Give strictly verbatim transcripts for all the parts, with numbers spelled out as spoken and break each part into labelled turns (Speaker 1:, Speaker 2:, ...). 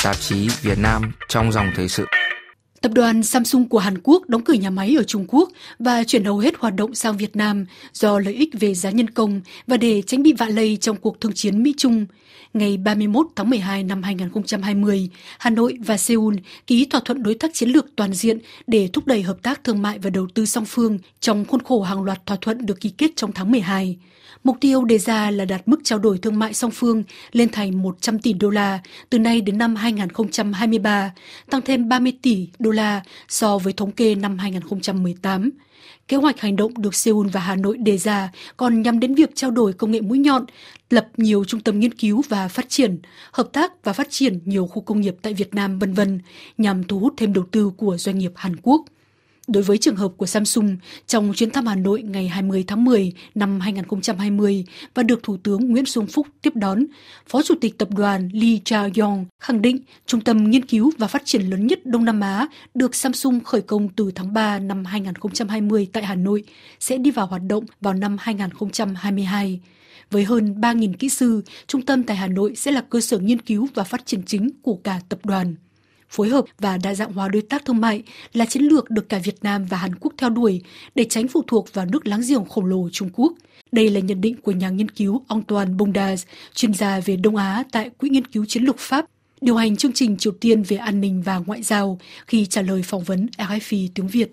Speaker 1: tạp chí Việt Nam trong dòng thời sự.
Speaker 2: Tập đoàn Samsung của Hàn Quốc đóng cửa nhà máy ở Trung Quốc và chuyển hầu hết hoạt động sang Việt Nam do lợi ích về giá nhân công và để tránh bị vạ lây trong cuộc thương chiến Mỹ-Trung. Ngày ba mươi mốt tháng mười hai năm hai nghìn không trăm hai mươi, Hà Nội và Seoul ký thỏa thuận đối tác chiến lược toàn diện để thúc đẩy hợp tác thương mại và đầu tư song phương trong khuôn khổ hàng loạt thỏa thuận được ký kết trong tháng mười hai. Mục tiêu đề ra là đạt mức trao đổi thương mại song phương lên thành một trăm tỷ đô la từ nay đến năm hai nghìn không trăm hai mươi ba, tăng thêm ba mươi tỷ đô la so với thống kê năm hai nghìn không trăm mười tám. Kế hoạch hành động được Seoul và Hà Nội đề ra còn nhắm đến việc trao đổi công nghệ mũi nhọn, lập nhiều trung tâm nghiên cứu và phát triển, hợp tác và phát triển nhiều khu công nghiệp tại Việt Nam, vân vân, nhằm thu hút thêm đầu tư của doanh nghiệp Hàn Quốc. Đối với trường hợp của Samsung, trong chuyến thăm Hà Nội ngày hai mươi tháng mười năm hai nghìn không trăm hai mươi và được Thủ tướng Nguyễn Xuân Phúc tiếp đón, Phó Chủ tịch Tập đoàn Lee Cha-yong khẳng định trung tâm nghiên cứu và phát triển lớn nhất Đông Nam Á được Samsung khởi công từ tháng ba năm hai nghìn không trăm hai mươi tại Hà Nội sẽ đi vào hoạt động vào năm hai nghìn không trăm hai mươi hai. Với hơn ba nghìn kỹ sư, trung tâm tại Hà Nội sẽ là cơ sở nghiên cứu và phát triển chính của cả tập đoàn. Phối hợp và đa dạng hóa đối tác thương mại là chiến lược được cả Việt Nam và Hàn Quốc theo đuổi để tránh phụ thuộc vào nước láng giềng khổng lồ Trung Quốc. Đây là nhận định của nhà nghiên cứu Antoine Bondaz, chuyên gia về Đông Á tại Quỹ nghiên cứu chiến lược Pháp, điều hành chương trình Triều Tiên về an ninh và ngoại giao khi trả lời phỏng vấn rờ ép pê tiếng Việt.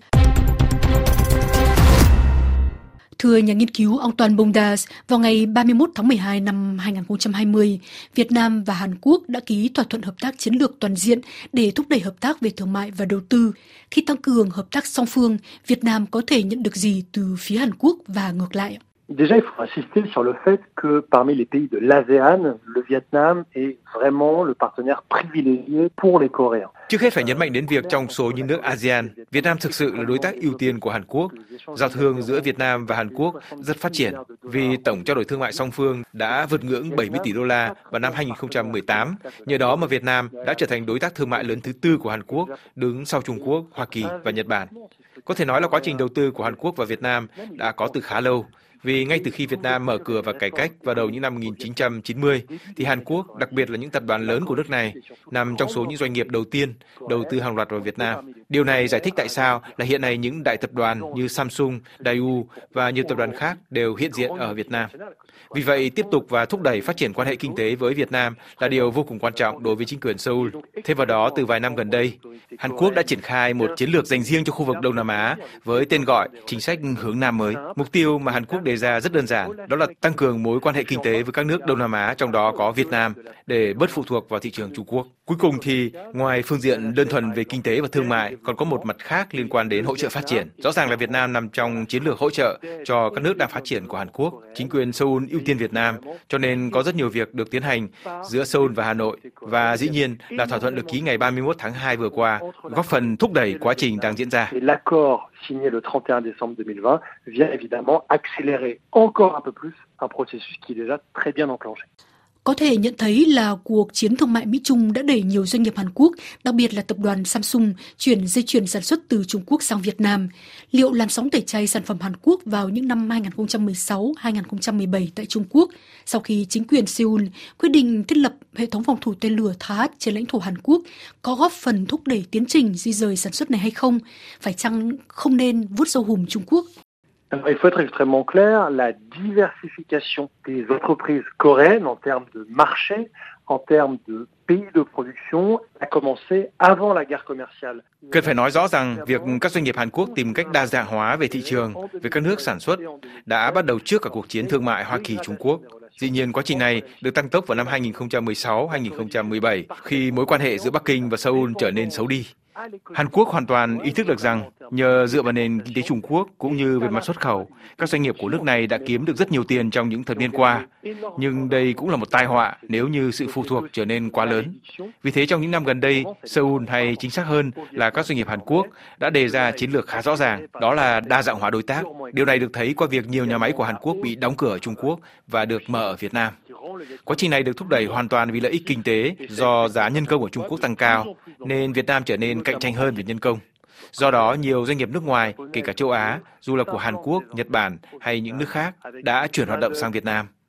Speaker 2: Thưa nhà nghiên cứu Antoine Bondaz, vào ngày ba mươi mốt tháng mười hai năm hai nghìn không trăm hai mươi, Việt Nam và Hàn Quốc đã ký thỏa thuận hợp tác chiến lược toàn diện để thúc đẩy hợp tác về thương mại và đầu tư. Khi tăng cường hợp tác song phương, Việt Nam có thể nhận được gì từ phía Hàn Quốc và ngược lại?
Speaker 3: Déjà, il faut insister sur le fait que parmi les pays de l'ASEAN, le Vietnam est vraiment le partenaire privilégié pour les Coréens.
Speaker 4: Trước hết phải nhấn mạnh đến việc trong số những nước a sê an, Việt Nam thực sự là đối tác ưu tiên của Hàn Quốc. Giao thương giữa Việt Nam và Hàn Quốc rất phát triển vì tổng trao đổi thương mại song phương đã vượt ngưỡng bảy mươi tỷ đô la vào năm hai nghìn không trăm mười tám. Nhờ đó mà Việt Nam đã trở thành đối tác thương mại lớn thứ tư của Hàn Quốc, đứng sau Trung Quốc, Hoa Kỳ và Nhật Bản. Có thể nói là quá trình đầu tư của Hàn Quốc và Việt Nam đã có từ khá lâu. Vì ngay từ khi Việt Nam mở cửa và cải cách vào đầu những năm một nghìn chín trăm chín mươi, thì Hàn Quốc, đặc biệt là những tập đoàn lớn của nước này, nằm trong số những doanh nghiệp đầu tiên đầu tư hàng loạt vào Việt Nam. Điều này giải thích tại sao là hiện nay những đại tập đoàn như Samsung, Daewoo và nhiều tập đoàn khác đều hiện diện ở Việt Nam. Vì vậy, tiếp tục và thúc đẩy phát triển quan hệ kinh tế với Việt Nam là điều vô cùng quan trọng đối với chính quyền Seoul. Thêm vào đó, từ vài năm gần đây, Hàn Quốc đã triển khai một chiến lược dành riêng cho khu vực Đông Nam Á với tên gọi chính sách hướng Nam mới. Mục tiêu mà Hàn Quốc đề ra rất đơn giản, đó là tăng cường mối quan hệ kinh tế với các nước Đông Nam Á, trong đó có Việt Nam, để bớt phụ thuộc vào thị trường Trung Quốc. Cuối cùng thì, ngoài phương diện đơn thuần về kinh tế và thương mại, còn có một mặt khác liên quan đến hỗ trợ phát triển. Rõ ràng là Việt Nam nằm trong chiến lược hỗ trợ cho các nước đang phát triển của Hàn Quốc. Chính quyền Seoul ưu tiên Việt Nam, cho nên có rất nhiều việc được tiến hành giữa Seoul và Hà Nội. Và dĩ nhiên là thỏa thuận được ký ngày ba mươi mốt tháng hai vừa qua, góp phần thúc đẩy quá trình đang diễn ra.
Speaker 3: L'accord signé le trente et un décembre deux mille vingt vient évidemment accélérer encore un peu plus un processus qui est déjà très bien enclenché.
Speaker 2: Có thể nhận thấy là cuộc chiến thương mại Mỹ-Trung đã đẩy nhiều doanh nghiệp Hàn Quốc, đặc biệt là tập đoàn Samsung, chuyển dây chuyền sản xuất từ Trung Quốc sang Việt Nam. Liệu làn sóng tẩy chay sản phẩm Hàn Quốc vào những năm hai nghìn không trăm mười sáu đến hai nghìn không trăm mười bảy tại Trung Quốc, sau khi chính quyền Seoul quyết định thiết lập hệ thống phòng thủ tên lửa Tha át trên lãnh thổ Hàn Quốc, có góp phần thúc đẩy tiến trình di rời sản xuất này hay không? Phải chăng không nên vuốt râu hùm Trung Quốc?
Speaker 3: Alors, il faut être extrêmement clair, la diversification des entreprises coréennes en termes de marché, en termes de pays de production a commencé avant la guerre commerciale.
Speaker 4: Cần phải nói rõ rằng việc các doanh nghiệp Hàn Quốc tìm cách đa dạng hóa về thị trường, về các nước sản xuất đã bắt đầu trước cả cuộc chiến thương mại Hoa Kỳ-Trung Quốc. Dĩ nhiên, quá trình này được tăng tốc vào năm hai nghìn không trăm mười sáu đến hai nghìn không trăm mười bảy khi mối quan hệ giữa Bắc Kinh và Seoul trở nên xấu đi. Hàn Quốc hoàn toàn ý thức được rằng nhờ dựa vào nền kinh tế Trung Quốc cũng như về mặt xuất khẩu, các doanh nghiệp của nước này đã kiếm được rất nhiều tiền trong những thập niên qua. Nhưng đây cũng là một tai họa nếu như sự phụ thuộc trở nên quá lớn. Vì thế trong những năm gần đây, Seoul hay chính xác hơn là các doanh nghiệp Hàn Quốc đã đề ra chiến lược khá rõ ràng, đó là đa dạng hóa đối tác. Điều này được thấy qua việc nhiều nhà máy của Hàn Quốc bị đóng cửa ở Trung Quốc và được mở ở Việt Nam. Quá trình này được thúc đẩy hoàn toàn vì lợi ích kinh tế do giá nhân công ở Trung Quốc tăng cao, nên Việt Nam trở nên cạnh tranh hơn về nhân công. Do đó, nhiều doanh nghiệp nước ngoài, kể cả châu Á, dù là của Hàn Quốc, Nhật Bản hay những nước khác, đã chuyển hoạt động sang Việt Nam.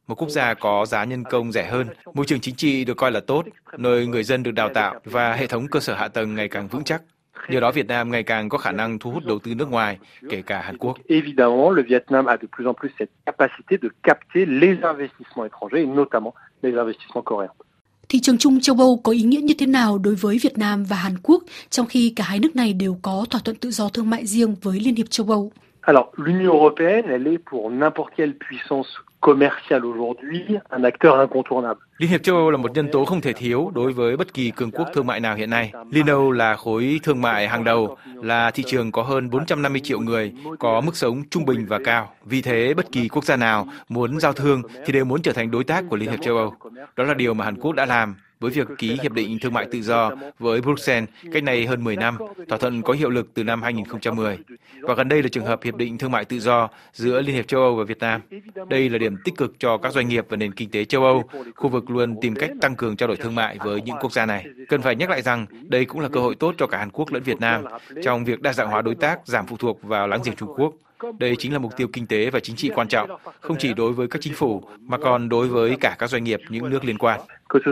Speaker 4: một quốc gia có giá nhân công rẻ hơn, môi trường chính trị được coi là tốt, nơi người dân được đào tạo và hệ thống cơ sở hạ tầng ngày càng vững chắc. Nhờ đó Việt Nam ngày càng có khả năng thu hút đầu tư nước ngoài, kể cả Hàn Quốc.
Speaker 3: Évidemment, le Vietnam a de plus en plus cette capacité de capter les investissements étrangers et notamment les investissements coréens.
Speaker 2: Thị trường chung châu Âu có ý nghĩa như thế nào đối với Việt Nam và Hàn Quốc, trong khi cả hai nước này đều có thỏa thuận tự do thương mại riêng với Liên hiệp châu Âu?
Speaker 3: Alors, l'Union européenne, elle est pour n'importe quelle puissance commerciale aujourd'hui un acteur incontournable.
Speaker 4: Liên hiệp châu Âu là một nhân tố không thể thiếu đối với bất kỳ cường quốc thương mại nào hiện nay. Liên Âu là khối thương mại hàng đầu, là thị trường có hơn bốn trăm năm mươi triệu người, có mức sống trung bình và cao. Vì thế, bất kỳ quốc gia nào muốn giao thương thì đều muốn trở thành đối tác của Liên hiệp châu Âu. Đó là điều mà Hàn Quốc đã làm với việc ký Hiệp định Thương mại Tự do với Bruxelles cách đây hơn mười năm, thỏa thuận có hiệu lực từ năm hai nghìn không trăm mười. Và gần đây là trường hợp Hiệp định Thương mại Tự do giữa Liên hiệp châu Âu và Việt Nam. Đây là điểm tích cực cho các doanh nghiệp và nền kinh tế châu Âu. Khu vực luôn tìm cách tăng cường trao đổi thương mại với những quốc gia này. Cần phải nhắc lại rằng đây cũng là cơ hội tốt cho cả Hàn Quốc lẫn Việt Nam trong việc đa dạng hóa đối tác, giảm phụ thuộc vào láng giềng Trung Quốc. Đây chính là mục tiêu kinh tế và chính trị quan trọng, không chỉ đối với các chính phủ, mà còn đối với cả các doanh nghiệp những nước liên quan.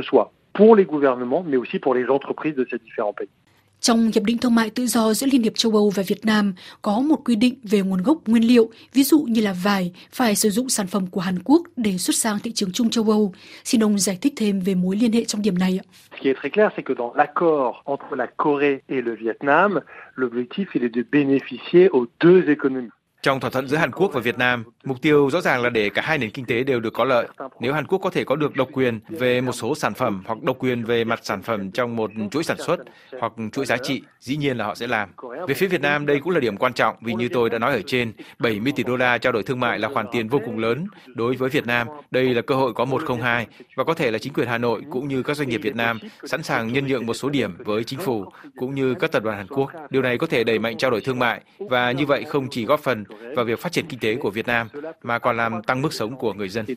Speaker 3: Pour les gouvernements, mais aussi pour les entreprises de ces différents pays.
Speaker 2: Trong Hiệp định Thương mại Tự do giữa Liên hiệp châu Âu và Việt Nam có một quy định về nguồn gốc nguyên liệu, ví dụ như là vải, phải sử dụng sản phẩm của Hàn Quốc để xuất sang thị trường chung châu Âu. Xin ông giải thích thêm về mối liên hệ trong điểm này ạ.
Speaker 3: Ce qui est très clair, c'est que dans l'accord entre la Corée et le Vietnam, l'objectif il est de bénéficier aux deux économies.
Speaker 4: Trong thỏa thuận giữa Hàn Quốc và Việt Nam, mục tiêu rõ ràng là để cả hai nền kinh tế đều được có lợi. Nếu Hàn Quốc có thể có được độc quyền về một số sản phẩm hoặc độc quyền về mặt sản phẩm trong một chuỗi sản xuất hoặc chuỗi giá trị, dĩ nhiên là họ sẽ làm. Về phía Việt Nam, đây cũng là điểm quan trọng vì như tôi đã nói ở trên, bảy mươi tỷ đô la trao đổi thương mại là khoản tiền vô cùng lớn. Đối với Việt Nam, đây là cơ hội có một không hai và có thể là chính quyền Hà Nội cũng như các doanh nghiệp Việt Nam sẵn sàng nhân nhượng một số điểm với chính phủ cũng như các tập đoàn Hàn Quốc. Điều này có thể đẩy mạnh trao đổi thương mại và như vậy không chỉ góp phần vào việc phát triển kinh tế của Việt Nam mà còn làm tăng mức sống của người dân.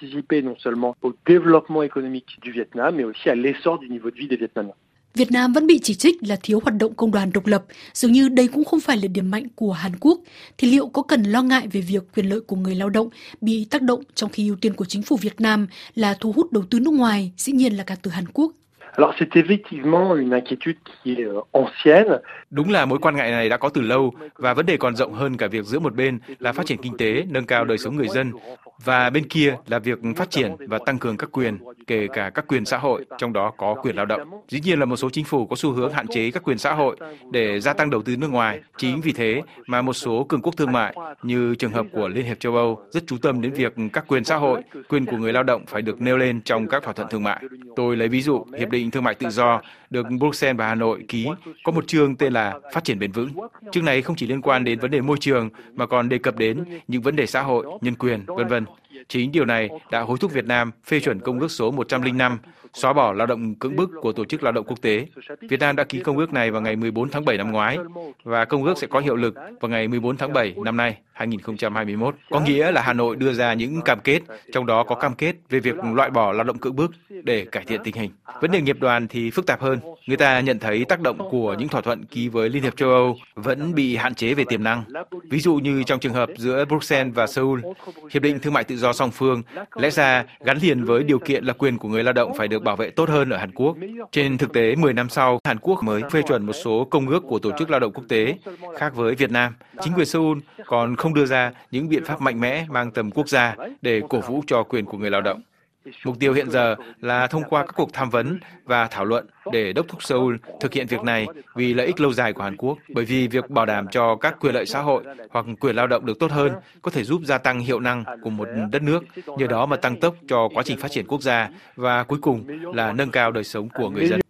Speaker 2: Việt Nam vẫn bị chỉ trích là thiếu hoạt động công đoàn độc lập, dường như đây cũng không phải là điểm mạnh của Hàn Quốc. Thì liệu có cần lo ngại về việc quyền lợi của người lao động bị tác động trong khi ưu tiên của chính phủ Việt Nam là thu hút đầu tư nước ngoài, dĩ nhiên là cả từ Hàn Quốc?
Speaker 3: Alors c'est effectivement une inquiétude qui est ancienne.
Speaker 4: Đúng là mối quan ngại này đã có từ lâu và vấn đề còn rộng hơn cả việc giữa một bên là phát triển kinh tế, nâng cao đời sống người dân và bên kia là việc phát triển và tăng cường các quyền, kể cả các quyền xã hội, trong đó có quyền lao động. Dĩ nhiên là một số chính phủ có xu hướng hạn chế các quyền xã hội để gia tăng đầu tư nước ngoài. Chính vì thế mà một số cường quốc thương mại như trường hợp của Liên hiệp châu Âu rất chú tâm đến việc các quyền xã hội, quyền của người lao động phải được nêu lên trong các thỏa thuận thương mại. Tôi lấy ví dụ Hiệp định Thương mại Tự do được Bruxelles và Hà Nội ký có một chương tên là Phát triển bền vững. Chương này không chỉ liên quan đến vấn đề môi trường mà còn đề cập đến những vấn đề xã hội, nhân quyền, vân vân. Chính điều này đã hối thúc Việt Nam phê chuẩn Công ước số một trăm lẻ năm, xóa bỏ lao động cưỡng bức của Tổ chức Lao động Quốc tế. Việt Nam đã ký công ước này vào ngày mười bốn tháng bảy năm ngoái và công ước sẽ có hiệu lực vào ngày mười bốn tháng bảy năm nay, hai nghìn không trăm hai mươi mốt. Có nghĩa là Hà Nội đưa ra những cam kết, trong đó có cam kết về việc loại bỏ lao động cưỡng bức để cải thiện tình hình. Vấn đề nghiệp đoàn thì phức tạp hơn. Người ta nhận thấy tác động của những thỏa thuận ký với Liên hiệp châu Âu vẫn bị hạn chế về tiềm năng. Ví dụ như trong trường hợp giữa Bruxelles và Seoul, Hiệp định Thương mại Tự do song phương lẽ ra gắn liền với điều kiện là quyền của người lao động phải được bảo vệ tốt hơn ở Hàn Quốc. Trên thực tế, mười năm sau, Hàn Quốc mới phê chuẩn một số công ước của Tổ chức Lao động Quốc tế, khác với Việt Nam. Chính quyền Seoul còn không đưa ra những biện pháp mạnh mẽ mang tầm quốc gia để cổ vũ cho quyền của người lao động. Mục tiêu hiện giờ là thông qua các cuộc tham vấn và thảo luận để đốc thúc Seoul thực hiện việc này vì lợi ích lâu dài của Hàn Quốc. Bởi vì việc bảo đảm cho các quyền lợi xã hội hoặc quyền lao động được tốt hơn có thể giúp gia tăng hiệu năng của một đất nước, nhờ đó mà tăng tốc cho quá trình phát triển quốc gia và cuối cùng là nâng cao đời sống của người dân.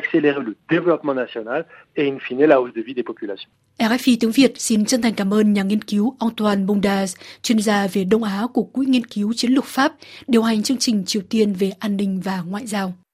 Speaker 2: rờ ép i tiếng Việt xin chân thành cảm ơn nhà nghiên cứu Antoine Bondaz, chuyên gia về Đông Á của Quỹ Nghiên cứu Chiến lược Pháp, điều hành chương trình Triều Tiên về an ninh và ngoại giao.